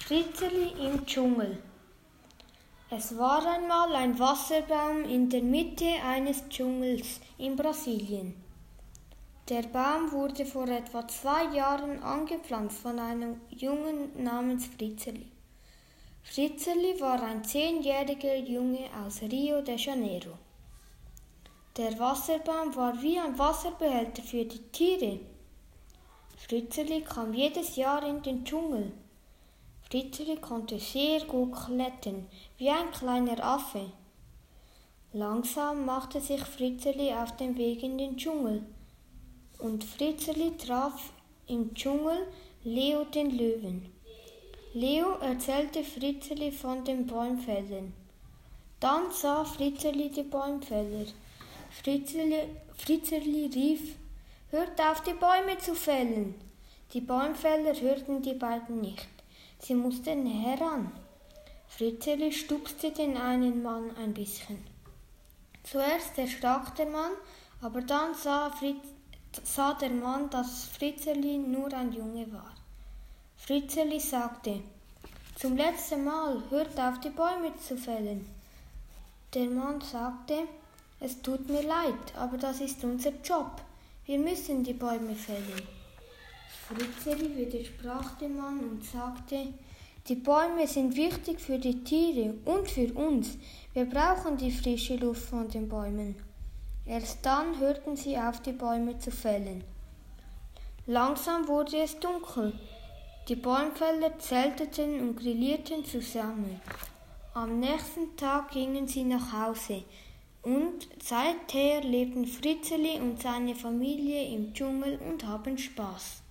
Fritzeli im Dschungel. Es war einmal ein Wasserbaum in der Mitte eines Dschungels in Brasilien. Der Baum wurde vor etwa 2 Jahren angepflanzt von einem Jungen namens Fritzeli. Fritzeli war ein 10-jähriger Junge aus Rio de Janeiro. Der Wasserbaum war wie ein Wasserbehälter für die Tiere. Fritzeli kam jedes Jahr in den Dschungel. Fritzeli konnte sehr gut klettern, wie ein kleiner Affe. Langsam machte sich Fritzeli auf den Weg in den Dschungel. Und Fritzeli traf im Dschungel Leo den Löwen. Leo erzählte Fritzeli von den Bäumfällern. Dann sah Fritzeli die Bäumfäller. Fritzeli rief: „Hört auf, die Bäume zu fällen!" Die Bäumfäller hörten die beiden nicht. Sie mussten heran. Fritzeli stupste den einen Mann ein bisschen. Zuerst erschrak der Mann, aber dann sah der Mann, dass Fritzeli nur ein Junge war. Fritzeli sagte: „Zum letzten Mal, hört auf, die Bäume zu fällen." Der Mann sagte: „Es tut mir leid, aber das ist unser Job. Wir müssen die Bäume fällen." Fritzeli widersprach dem Mann und sagte: „Die Bäume sind wichtig für die Tiere und für uns. Wir brauchen die frische Luft von den Bäumen." Erst dann hörten sie auf, die Bäume zu fällen. Langsam wurde es dunkel. Die Bäumfäller zelteten und grillierten zusammen. Am nächsten Tag gingen sie nach Hause und seither lebten Fritzeli und seine Familie im Dschungel und haben Spaß.